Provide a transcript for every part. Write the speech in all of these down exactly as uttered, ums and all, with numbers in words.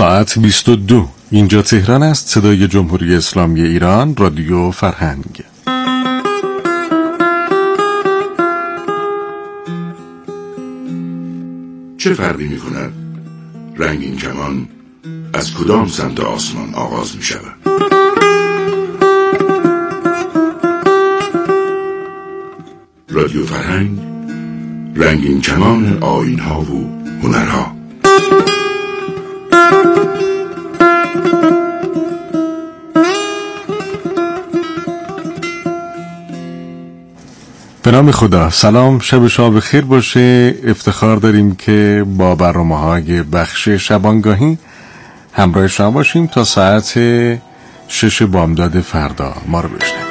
ساعت بیست و دو. اینجا تهران است. صدای جمهوری اسلامی ایران، رادیو فرهنگ. چه فرقی می کند رنگین کمان از کدام سمت آسمان آغاز می شود؟ رادیو فرهنگ، رنگین کمان آیین ها و هنرها. به نام خدا. سلام، شب شما بخیر باشه. افتخار داریم که با برنامه‌های بخش شبانگاهی همراه شما باشیم تا ساعت شش بامداد فردا. ما رو بشنوید.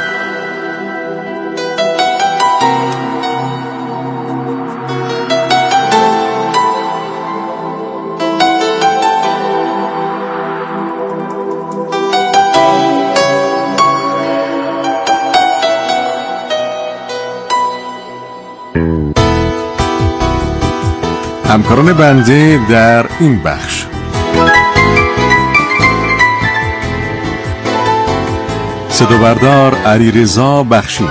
همکاران بنده در این بخش: صدا بردار علیرضا بخشی،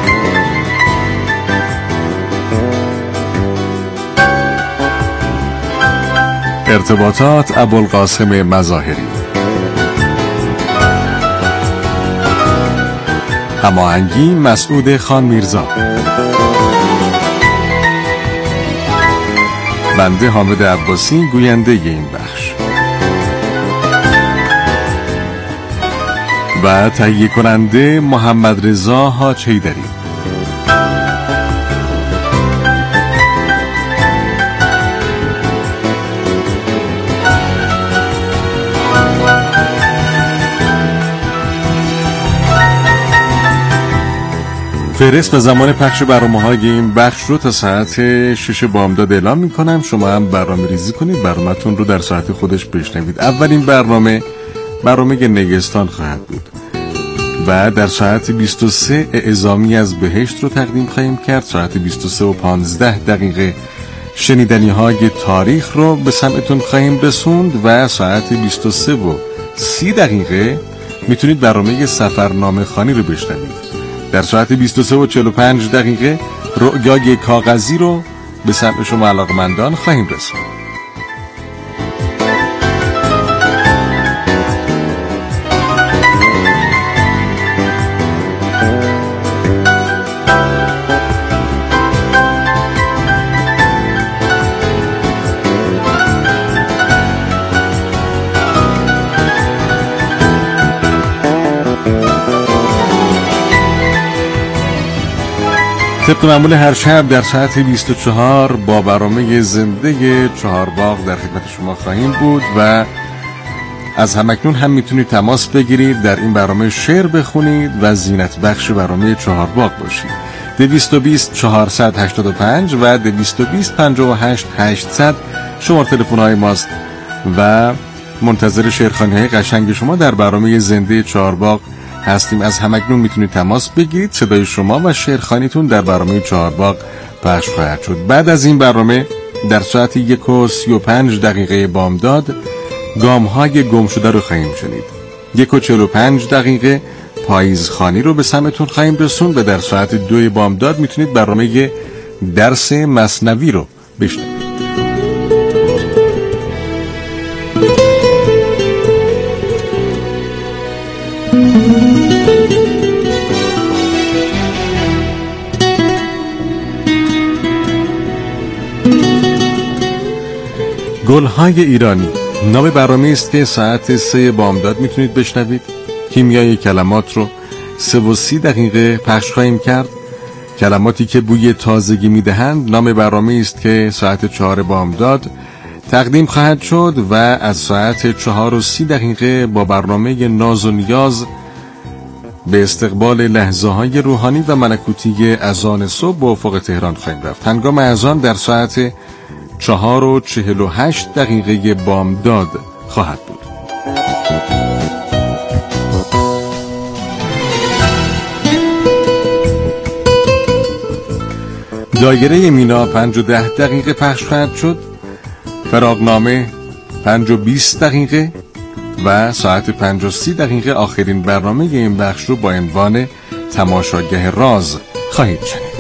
ارتباطات ابوالقاسم مظاهری، هماهنگی مسعود خان میرزا، بنده حامد عباسی گوینده این بخش و تهیه کننده محمد رضا حاج حیدری. فهرست و زمان پخش برنامه‌های این بخش رو تا ساعت شش بامداد اعلام می‌کنم. شما هم برنامه ریزی کنید، برنامه‌تون رو در ساعت خودش بشنوید. اولین برنامه برنامه نگستان خواهد بود و در ساعت بیست و سه اعزامی از بهشت رو تقدیم خواهیم کرد. ساعت بیست و سه و پانزده دقیقه شنیدنی‌های تاریخ رو به سمعتون خواهیم رسوند و ساعت بیست و سه و سی دقیقه میتونید برنامه سفرنامه خوانی رو بشنوید. در ساعت بیست و سه و چهل و پنج دقیقه رؤیای کاغذی رو به سمع شما علاقمندان خواهیم رسوند. طبق معمول هر شب در ساعت بیست و چهار با برنامه زنده چهارباغ در خدمت شما خواهیم بود و از همکنون هم میتونید تماس بگیرید، در این برنامه شعر بخونید و زینت بخش برنامه چهارباغ باشید. دویست و بیست چهارصد و هشتاد و پنج و دویست و بیست پنجاه و هشت هشتصد شماره تلفن های ماست و منتظر شعرخوانی های قشنگ شما در برنامه زنده چهارباغ هستیم. از همکنون میتونید تماس بگیرید. صدای شما و شعرخوانیتون در برنامه چهارباغ پخش خواهد شد. بعد از این برنامه در ساعت یک و سی و پنج دقیقه بامداد گام‌های گم شده رو خواهیم شنید. یک و چهل و پنج دقیقه پاییزخوانی رو به سمعتون خواهیم رسوند و در ساعت دو بامداد میتونید برنامه درس مثنوی رو بشنوید. گل‌های ایرانی نام برنامه است که ساعت سه بامداد میتونید بشنوید. کیمیای کلمات رو سه و سی دقیقه پخش خواهیم کرد. کلماتی که بوی تازگی میدهند نام برنامه است که ساعت چهار بامداد تقدیم خواهد شد و از ساعت چهار و سی دقیقه با برنامه ناز و نیاز به استقبال لحظه های روحانی و ملکوتی اذان صبح به افق تهران خواهیم رفت. هنگام اذان در ساعت چهار و چهل و هشت دقیقه بامداد خواهد بود. دایره مینا پنج و ده دقیقه پخش خواهد شد. فراغنامه پنج و بیست دقیقه و ساعت پنج و سی دقیقه آخرین برنامه این بخش رو با عنوان تماشاگه راز خواهید شنید.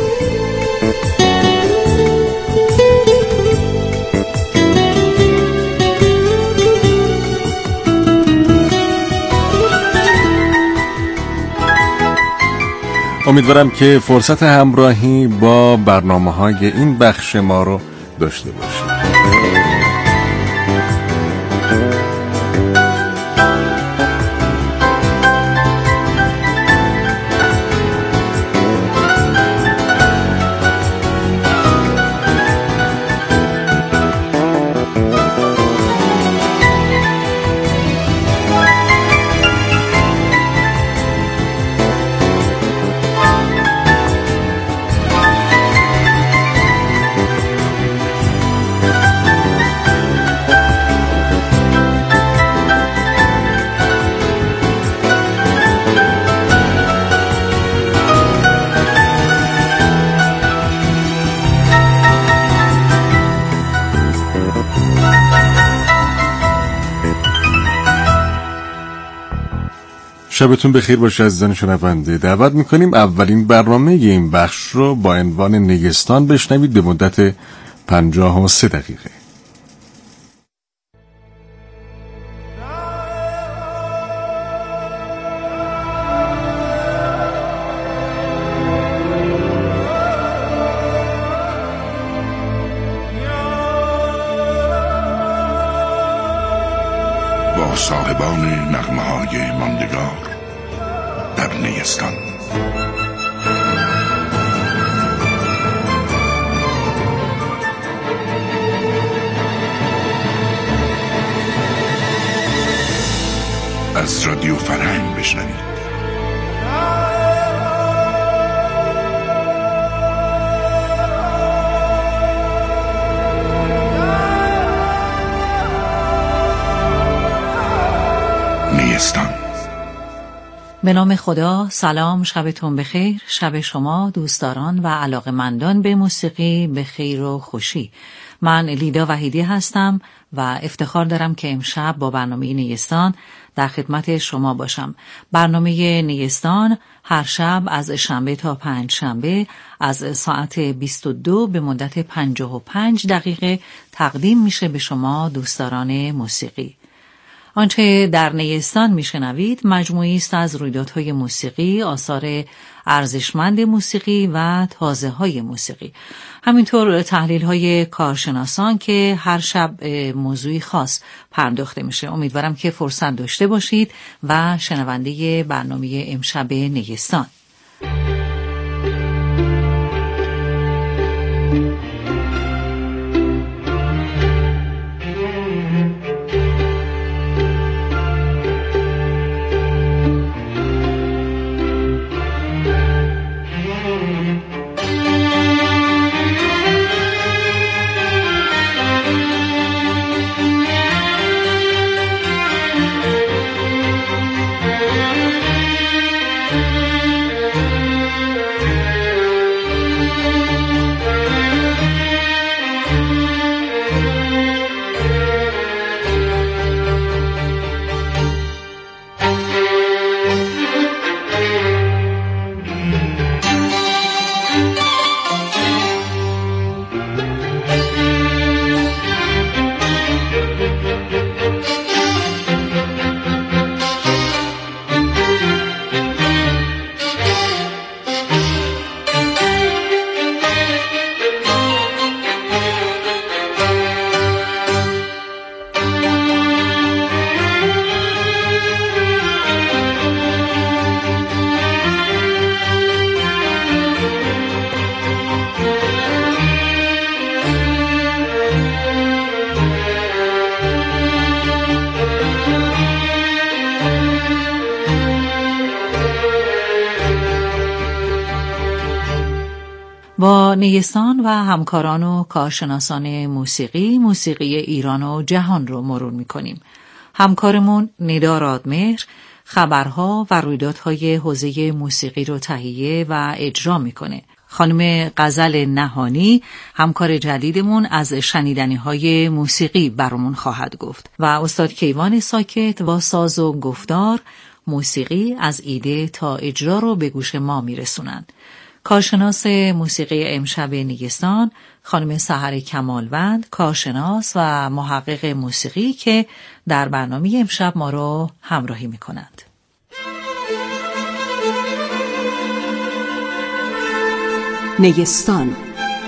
امیدوارم که فرصت همراهی با برنامه‌های این بخش ما رو داشته باشید. شبتون بخیر باشه عزیزان شنونده. دعوت میکنیم اولین برنامه این بخش رو با عنوان نیستان بشنوید به مدت پنجاه و سه دقیقه. با صاحبان نغمه های ماندگار در نیستان. از رادیو فرهنگ بشنوید. نیستان. به نام خدا. سلام، شبتون بخیر. شب شما دوستداران و علاقمندان به موسیقی به خیر و خوشی. من لیدا وحیدی هستم و افتخار دارم که امشب با برنامه نیستان در خدمت شما باشم. برنامه نیستان هر شب از شنبه تا پنج شنبه از ساعت بیست و دو به مدت پنجاه و پنج دقیقه تقدیم میشه به شما دوستداران موسیقی. آنچه در نیستان میشنوید مجموعی است از رویدادهای موسیقی، آثار ارزشمند موسیقی و تازه‌های موسیقی. همینطور تحلیل‌های کارشناسان که هر شب موضوعی خاص پرداخته میشه. امیدوارم که فرصت داشته باشید و شنونده برنامه امشب نیستان. با نیستان و همکاران و کارشناسان موسیقی، موسیقی ایران و جهان رو مرور می‌کنیم. همکارمون ندا رادمهر خبرها و رویدادهای حوزه موسیقی رو تهیه و اجرا می‌کنه. خانم غزل نهانی همکار جدیدمون از شنیدنی های موسیقی برامون خواهد گفت و استاد کیوان ساکت با ساز و گفتار موسیقی از ایده تا اجرا رو به گوش ما میرسونند. کارشناس موسیقی امشب نیستان خانم سحر کمالوند، کارشناس و محقق موسیقی که در برنامه امشب ما رو همراهی میکنند. نیستان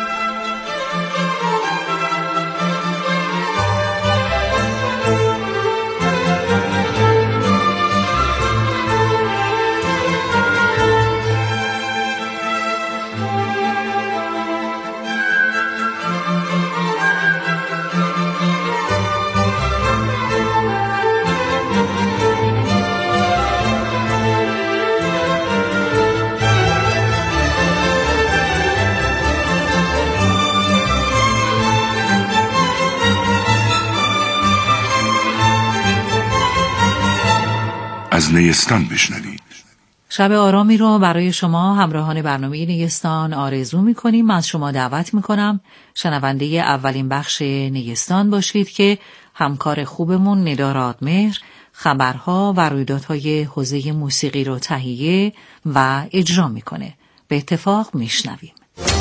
از نیستان بشنوید. شب آرامی رو برای شما همراهان برنامه نیستان آرزو می‌کنیم. از شما دعوت می‌کنم شنونده اولین بخش نیستان باشید که همکار خوبمون ندا رادمهر خبرها و رویدادهای حوزه موسیقی رو تهیه و اجرا می‌کنه. به اتفاق میشنویم.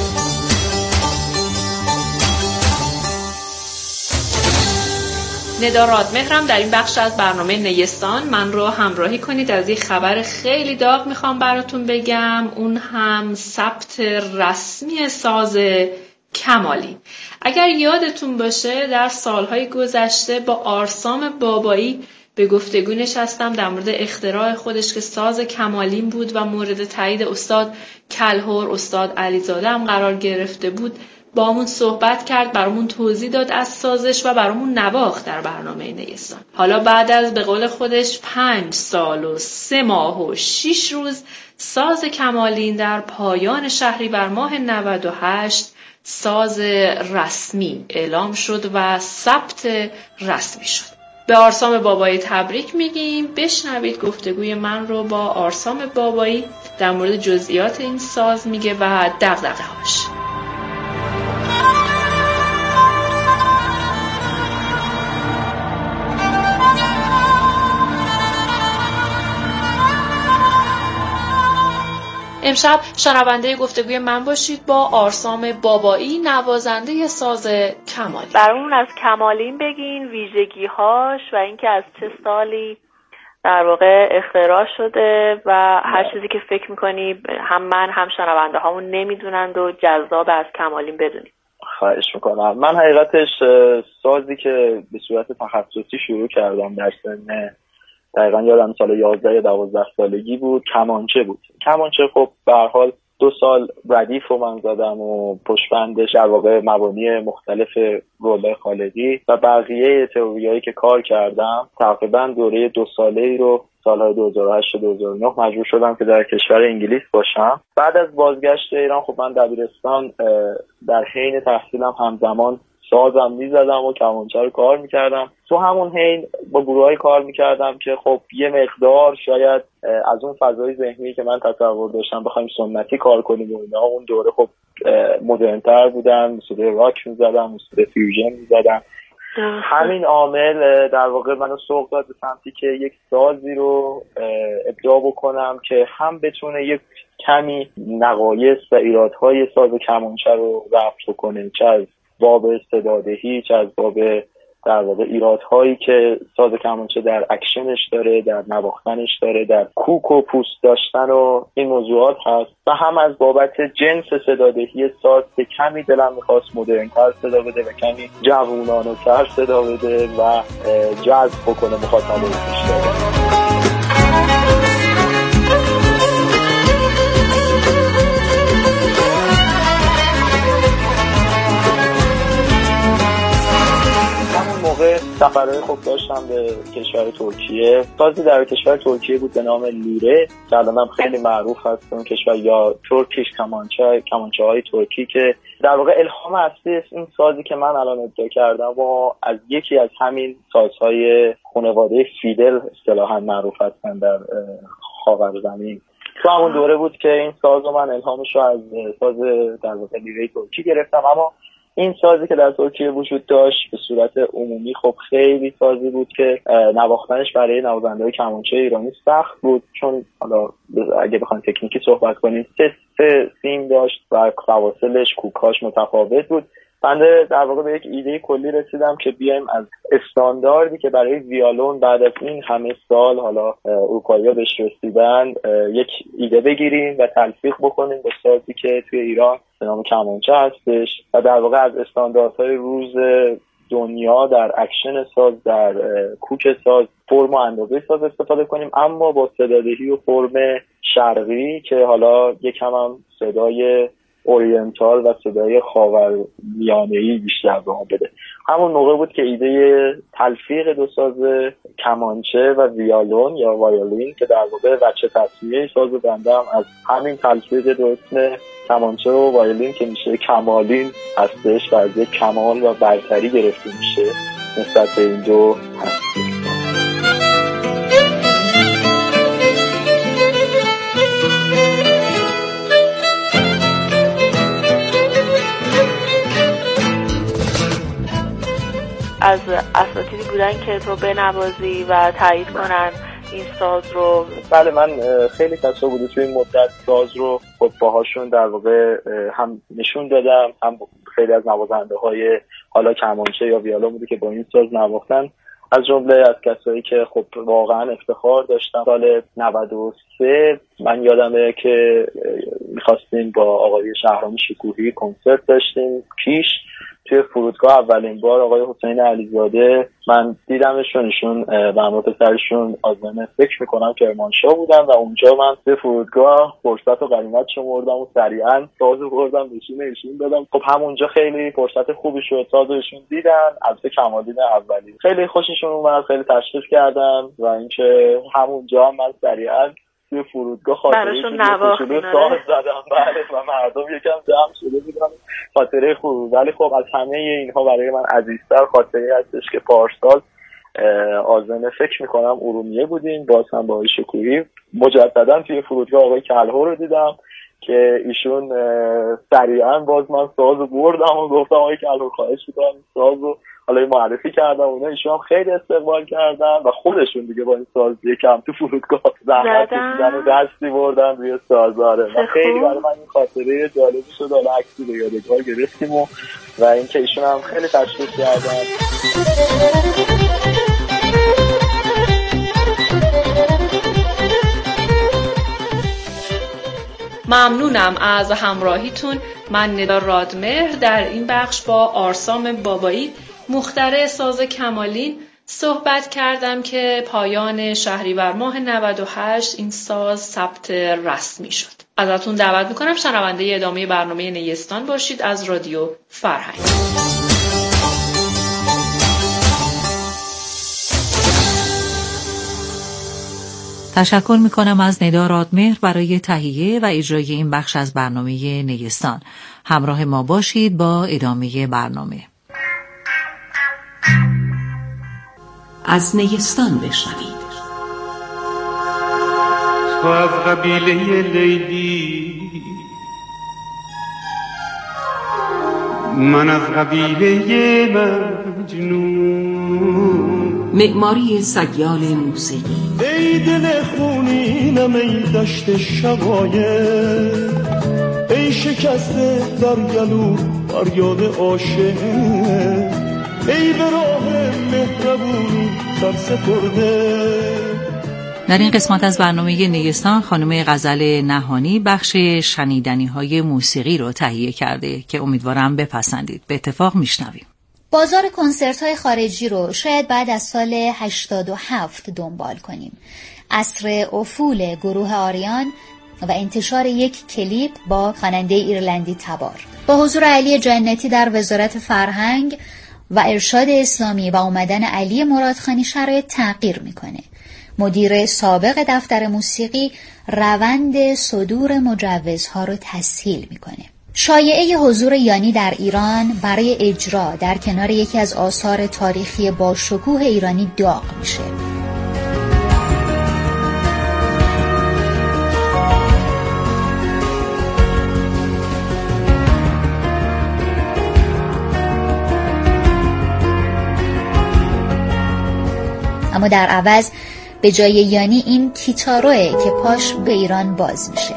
ندا رادمهرم در این بخش از برنامه نیستان من رو همراهی کنید. از یک خبر خیلی داغ میخوام براتون بگم، اون هم ثبت رسمی ساز کمالی. اگر یادتون باشه در سالهای گذشته با آرسام بابایی به گفتگو نشستم در مورد اختراع خودش که ساز کمالین بود و مورد تایید استاد کلهر، استاد علیزاده هم قرار گرفته بود. با همون صحبت کرد، برامون توضیح داد از سازش و برامون نواخت در برنامه نیستان. حالا بعد از به قول خودش پنج سال و سه ماه و شیش روز ساز کمالین در پایان شهریور ماه نود و هشت ساز رسمی اعلام شد و ثبت رسمی شد. به آرسام بابایی تبریک میگیم. بشنوید گفتگوی من رو با آرسام بابایی در مورد جزئیات این ساز میگه و دغدغه‌هاش. امشب شنونده گفتگوی من باشید با آرسام بابایی، نوازنده ساز کمالی. برامون از کمالین بگین، ویژگی‌هاش و اینکه از چه سالی در واقع اختراع شده و هر چیزی که فکر می‌کنی هم من هم شنونده هامون نمیدونند و جذاب از کمالین بدونیم. خواهش میکنم. من حقیقتش سازی که به صورت تخصصی شروع کردم در سن دقیقا یادم سال یازده یا دوازده سالگی بود، کمانچه بود. کمانچه خب به هر حال دو سال ردیف رو من زدم و پشتبندش در واقع مبانی مختلف رولای خالدی و بقیه تئوریایی که کار کردم تقریبا دوره دو ساله‌ای رو سالهای دو هزار و هشت تا دو هزار و نه مجبور شدم که در کشور انگلیس باشم. بعد از بازگشت ایران خب من دبیرستان در حین تحصیلم همزمان سازم میزدم و کمانچه رو کار میکردم. تو همون حین با گروهایی کار میکردم که خب یه مقدار شاید از اون فضای ذهنی که من تصور داشتم بخوایم سنتی کار کنیم و اینا، اون دوره خب مدرن‌تر بودن، موسیقی راک میزدم، موسیقی فیوژن میزدم. همین عامل در واقع منو سوق داد به سمتی که یک سازی رو ابداع بکنم که هم بتونه یک کمی نقایص و ایرادهای ساز کمانچه رو رفع کنه، چه از باب استعدادهی، چه از باب در واقع ایرادهایی که ساز کمانچه در اکشنش داره، در نواختنش داره، در کوک و پوست داشتن و این موضوعات هست، و هم از بابت جنس صدادهی ساز که کمی دلم میخواست مدرن‌تر صدا بده و کمی جوونانه‌تر صدا بده و جذب بکنه مخاطب بیشتر. سفرهای خوب داشتم به کشور ترکیه. سازی در کشور ترکیه بود به نام لیره که الان هم خیلی معروف هست اون کشور، یا ترکیش کمانچه، کمانچه های ترکی، که در واقع الهام اصلی این سازی که من الان ابداع کردم و از یکی از همین سازهای خانواده فیدل اصطلاحاً معروف هستن در خاورزمین تو همون دوره بود که این ساز رو من الهامش رو از ساز در واقع لیره ترکی گرفتم. اما این سازی که در ترکیه وجود داشت به صورت عمومی خب خیلی سازی بود که نواختنش برای نوازنده‌های کمانچه ایرانی سخت بود، چون حالا اگه بخوایم تکنیکی صحبت کنیم سه سه سیم داشت و فواصلش کوکاش متفاوت بود. بنده در واقع به یک ایده کلی رسیدم که بیایم از استانداردی که برای ویالون بعد از این همه سال حالا اروپایی‌ها بهش رسیدن یک ایده بگیریم و تلفیق بکنیم با سازی که توی ایران به نام کمانچه هستش و در واقع از استانداردهای روز دنیا در اکشن ساز، در کوک ساز، فرم و اندازه ساز استفاده کنیم، اما با صدادهی و فرم شرقی که حالا یکم هم صدای اورینتال و صدای خاورمیانه‌ای بیشتر به ما بده. همون موقع بود که ایده تلفیق دو ساز کمانچه و ویالون یا وایولین که در واقع بچه تصمیه ساز بنده هم از همین تلفیق دو اسم کمانچه و وایولین که میشه کمالین هستش و از یک کمال و برتری گرفته میشه نسبت به این دو هستش. از اساتیدی بودن که تو بنوازی و تایید کنن این ساز رو؟ بله، من خیلی کسا بوده توی این مدت ساز رو خود باهاشون در واقع هم نشون دادم، هم خیلی از نوازنده های حالا کمانچه یا ویولون بوده که با این ساز نواختن. از جمله از کسایی که خب واقعا افتخار داشتم سال نود و سه من یادمه که میخواستیم با آقای شهرام شکوهی کنسرت داشتیم پیش توی فرودگاه. اولین بار آقای حسین علیزاده من دیدمشون، ایشون و همراه پسرشون آزمین فکر میکنم کرمانشاه بودن و اونجا من توی فرودگاه فرصت و غنیمت شمردم و سریعا سازو بردم نشون ایشون دادم. خب همونجا خیلی فرصت خوبی شد، سازو ایشون دیدن، البته کمالین اولی خیلی خوششون اومد، خیلی تشویق کردم و اینکه همونجا هم من سریعا توی فرودگاه خاطره شده ساز زدم بله و مردم یکم جمع شده بودن، خاطره خوب. ولی خب از همه اینها برای من عزیزتر خاطره هستش که پارسال آذن فکر میکنم ارومیه بودیم، باز هم با آقای شکوهی مجددا توی فرودگاه آقای کلهو رو دیدم که ایشون سریعا باز من سازو بردم و گفتم آقای کلهو خواهش میکنم سازو حالا معرفی کردم، اونا ایشون هم خیلی استقبال کردن و خودشون دیگه با این ساز یکم تو فرودگاه زحمت کشیدن و دستی بردن روی سازاره و خیلی برای من این خاطره جالبی شد. حالا عکسی به یادگار گرفتیم و و اینکه ایشون هم خیلی تشویق کردن. ممنونم از همراهیتون. من ندا رادمهر در این بخش با آرسام بابایی مخترع ساز کمالین صحبت کردم که پایان شهریور ماه نود و هشت این ساز ثبت رسمی شد. ازتون دعوت میکنم شنونده ادامه برنامه نیستان باشید از رادیو فرهنگ. تشکر میکنم از ندا رادمهر برای تهیه و اجرای این بخش از برنامه نیستان. همراه ما باشید با ادامه برنامه. از نیستان بشنوید. تو از قبیله لیلی، من از قبیله مجنون. معماری سیال موسیقی. ای دل خونینم ای دشت شقایق، ای شکسته در گلو فریاد عاشق، ای به راه مهربونی سر سپرده. در این قسمت از برنامه نیستان خانم غزل نهانی بخش شنیدنی های موسیقی رو تهیه کرده که امیدوارم بپسندید. به اتفاق میشنویم. بازار کنسرت های خارجی رو شاید بعد از سال هشتاد و هفت دنبال کنیم. عصر افول گروه آریان و انتشار یک کلیپ با خواننده ایرلندی تبار با حضور علی جنتی در وزارت فرهنگ و ارشاد اسلامی و اومدن علی مرادخانی شرایط تغییر میکنه. مدیر سابق دفتر موسیقی روند صدور مجوزها رو تسهیل میکنه. شایعه حضور یانی در ایران برای اجرا در کنار یکی از آثار تاریخی با شکوه ایرانی داغ میشه. اما در عوض به جای یانی این کیتاروه که پاش به ایران باز میشه.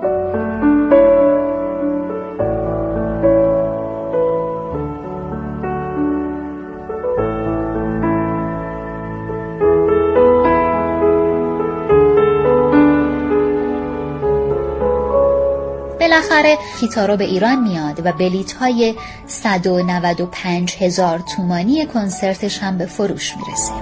بالاخره کیتارو به ایران میاد و بلیط های صد و نود و پنج هزار تومانی کنسرتش هم به فروش میرسه.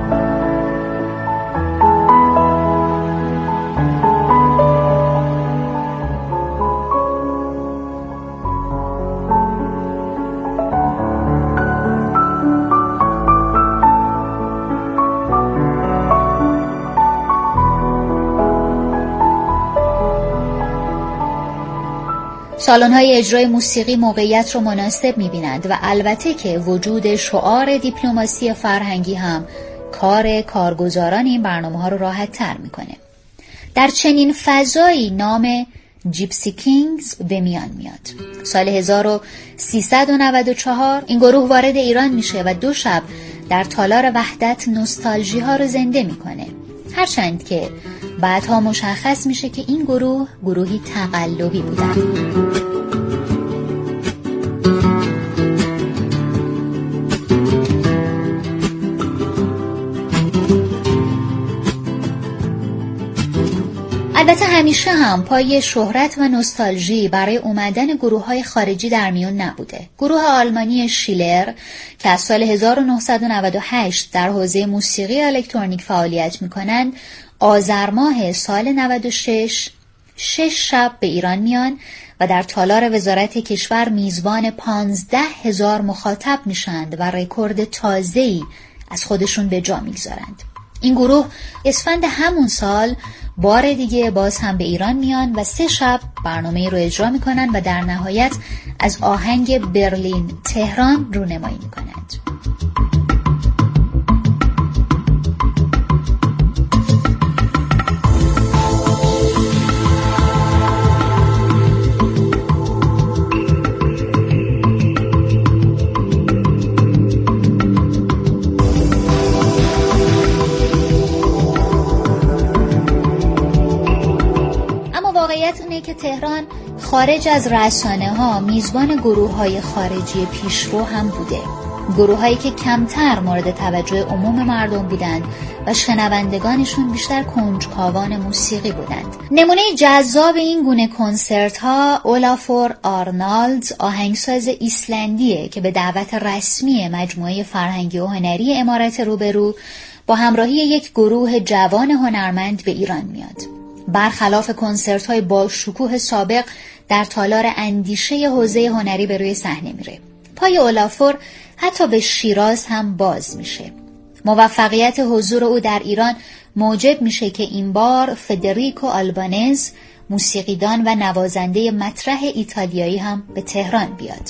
سالن‌های اجرای موسیقی موقعیت رو مناسب می‌بینند و البته که وجود شعار دیپلماسی فرهنگی هم کار کارگزاران این برنامه‌ها رو راحت‌تر می‌کنه. در چنین فضایی نام جیپسی کینگز به میان میاد. سال هزار و سیصد و نود و چهار این گروه وارد ایران میشه و دو شب در تالار وحدت نوستالژی ها رو زنده میکنه. هرچند که بعدها مشخص میشه که این گروه گروهی تقلبی بودن. البته همیشه هم پای شهرت و نوستالژی برای اومدن گروه‌های خارجی در میون نبوده. گروه آلمانی شیلر که از سال هزار و نهصد و نود و هشت در حوزه موسیقی الکترونیک فعالیت می‌کنند، آذر ماه سال نود و شش شش شب به ایران میان و در تالار وزارت کشور میزبان پانزده هزار مخاطب میشند و رکورد تازه‌ای از خودشون به جا میگذارند. این گروه اسفند همون سال بار دیگه باز هم به ایران میان و سه شب برنامه رو اجرا میکنن و در نهایت از آهنگ برلین تهران رونمایی میکنند. که تهران خارج از رسانه ها میزبان گروه های خارجی پیشرو هم بوده، گروه هایی که کمتر مورد توجه عموم مردم بودند و شنوندگانشون بیشتر کنجکاوان موسیقی بودند. نمونه جذاب این گونه کنسرت ها اولافور آرنالدز، آهنگساز ایسلندیه که به دعوت رسمی مجموعه فرهنگی و هنری امارات روبرو با همراهی یک گروه جوان هنرمند به ایران میاد. برخلاف کنسرت‌های با شکوه سابق در تالار اندیشه حوزه هنری به روی صحنه میره. پای اولافور حتی به شیراز هم باز میشه. موفقیت حضور او در ایران موجب میشه که این بار فدریکو آلبانز، موسیقیدان و نوازنده مطرح ایتالیایی هم به تهران بیاد.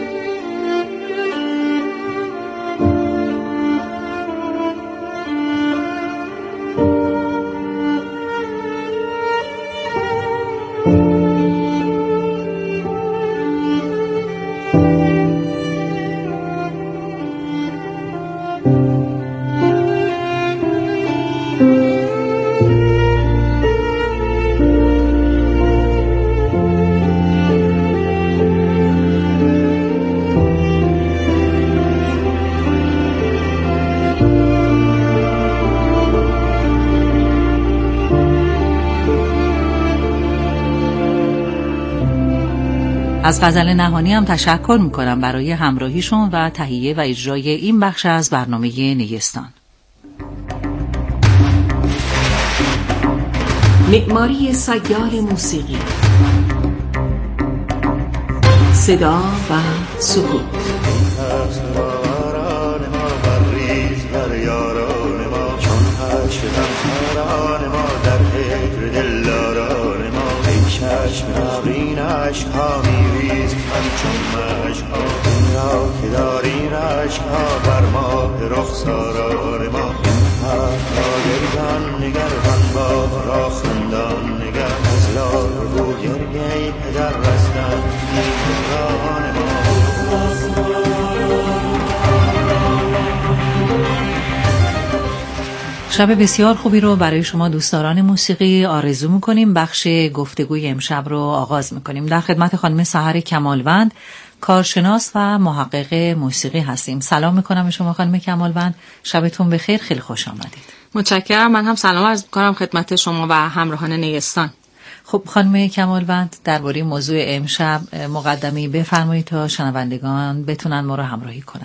از غزل نهانی هم تشکر میکنم برای همراهیشون و تهیه و اجرای این بخش از برنامه نیستان. معماری سیال موسیقی، صدا و سکوت. چشم نبرین عشقها میریز همچون مشقها، این را که دارین عشقها بر ماه رخساران ما. این حرفها گریان نگران با را خندان نگر، از لار رو گریه پدر رستن میهران ما. شب بسیار خوبی رو برای شما دوستداران موسیقی آرزو میکنیم. بخش گفتگوی امشب رو آغاز میکنیم. در خدمت خانم سحر کمالوند، کارشناس و محقق موسیقی هستیم. سلام میکنم به شما خانم کمالوند، شبتون بخیر، خیلی خوش آمدید. متشکرم. من هم سلام عرض میکنم خدمت شما و همراهان نیستان. خب خانم کمالوند، درباره موضوع امشب مقدمه‌ای بفرمایید تا شنوندگان بتونن ما رو همراهی کنن.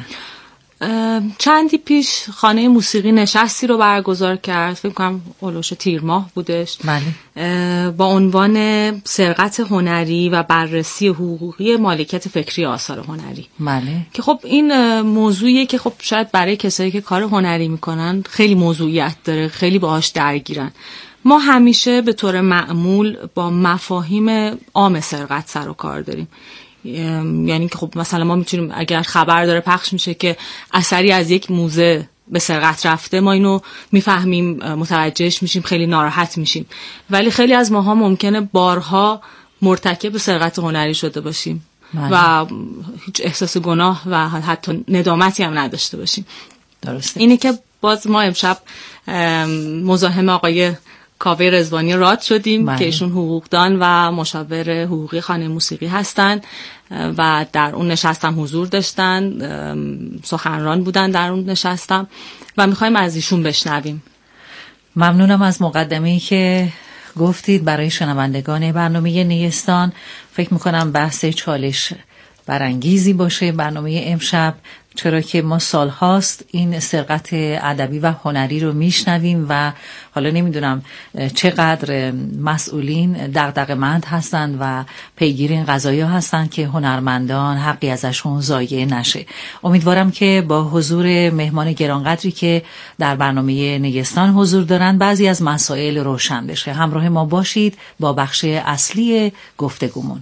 چندی پیش خانه موسیقی نشستی رو برگزار کرد، فکر کنم اولوش تیر ماه بودش، بله، با عنوان سرقت هنری و بررسی حقوقی مالکیت فکری آثار هنری. بله. که خب این موضوعیه که خب شاید برای کسایی که کار هنری میکنن خیلی موضوعیت داره، خیلی باهاش درگیرن. ما همیشه به طور معمول با مفاهیم عام سرقت سر و کار داریم. یعنی که خب مثلا ما میتونیم اگر خبر داره پخش میشه که اثری از یک موزه به سرقت رفته، ما اینو میفهمیم، متوجهش میشیم، خیلی ناراحت میشیم. ولی خیلی از ماها ممکنه بارها مرتکب سرقت هنری شده باشیم مالی. و هیچ احساس گناه و حتی ندامتی هم نداشته باشیم. درسته. اینه که باز ما امشب مزاحم آقای کاوه رضوانی راد شدیم بله. که ایشون حقوقدان و مشاور حقوقی خانه موسیقی هستن و در اون نشستم حضور داشتن، سخنران بودن در اون نشستم و میخوایم از ایشون بشنویم. ممنونم از مقدمه‌ای که گفتید برای شنوندگان برنامه نیستان. فکر میکنم بحث چالش برانگیزی باشه برنامه امشب، چرا که ما سال هاست این سرقت ادبی و هنری رو میشنویم و حالا نمیدونم چقدر مسئولین دغدغه‌مند هستند و پیگیر این قضایا هستند که هنرمندان حقی ازشون ضایع نشه. امیدوارم که با حضور مهمان گرانقدری که در برنامه نیستان حضور دارن بعضی از مسائل روشن بشه. همراه ما باشید با بخش اصلی گفتگومون.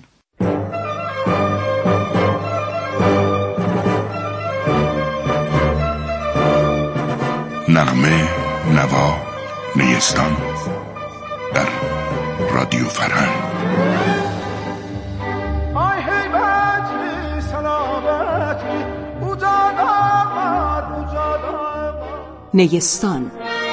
نغمه نوا نیستان در رادیو فرهنگ. نیستان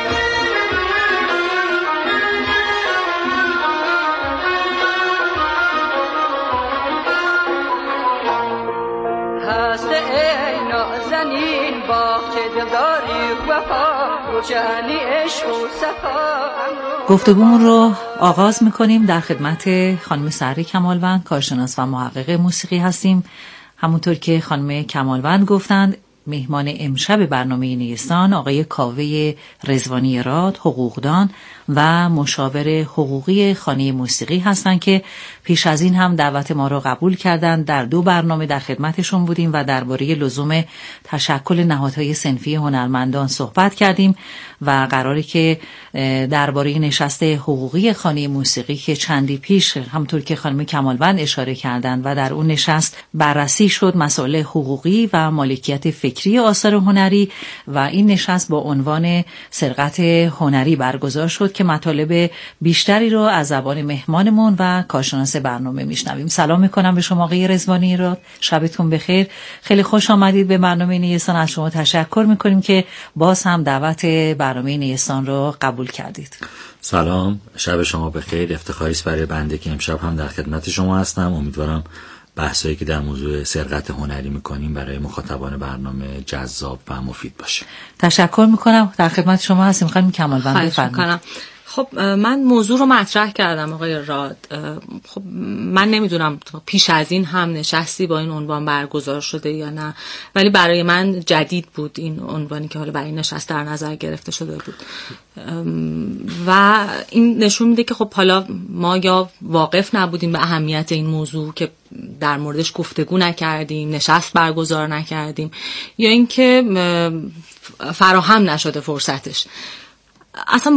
هست ای نازنین باغ که دلداری وفا روشنی عشق و صفا. گفتگومون رو آغاز میکنیم. در خدمت خانم سحر کمالوند، کارشناس و محقق موسیقی هستیم. همونطور که خانم کمالوند گفتند، مهمان امشب برنامه نیستان آقای کاوه رضوانی راد، حقوقدان و مشاور حقوقی خانه موسیقی هستند که پیش از این هم دعوت ما را قبول کردند. در دو برنامه در خدمتشون بودیم و درباره لزوم تشکل نهادهای صنفی هنرمندان صحبت کردیم و قراره که درباره نشست حقوقی خانه موسیقی که چندی پیش همونطور که خانم کمالوند اشاره کردند و در اون نشست بررسی شد مسائل حقوقی و مالکیت فکری آثار هنری و این نشست با عنوان سرقت هنری برگزار شد که مطالب بیشتری رو از زبان مهمانمون و کارشناس برنامه میشنویم. سلام میکنم به شما آقای رضوانی راد، شبتون بخیر، خیلی خوش آمدید به برنامه نیستان. از شما تشکر میکنیم که باز هم دعوت برنامه نیستان رو قبول کردید. سلام، شب شما بخیر. افتخاری است برای بنده که امشب هم در خدمت شما هستم. امیدوارم بحثایی که در موضوع سرقت هنری میکنیم برای مخاطبان برنامه جذاب و مفید باشه. تشکر میکنم. در خدمت شما هستیم خانم کمالوند، بفرمایید. خب من موضوع رو مطرح کردم آقای راد. خب من نمیدونم پیش از این هم نشستی با این عنوان برگزار شده یا نه، ولی برای من جدید بود این عنوانی که حالا برای این نشست در نظر گرفته شده بود و این نشون میده که خب حالا ما یا واقف نبودیم به اهمیت این موضوع که در موردش گفتگو نکردیم، نشست برگزار نکردیم، یا اینکه فراهم نشده فرصتش. اصلا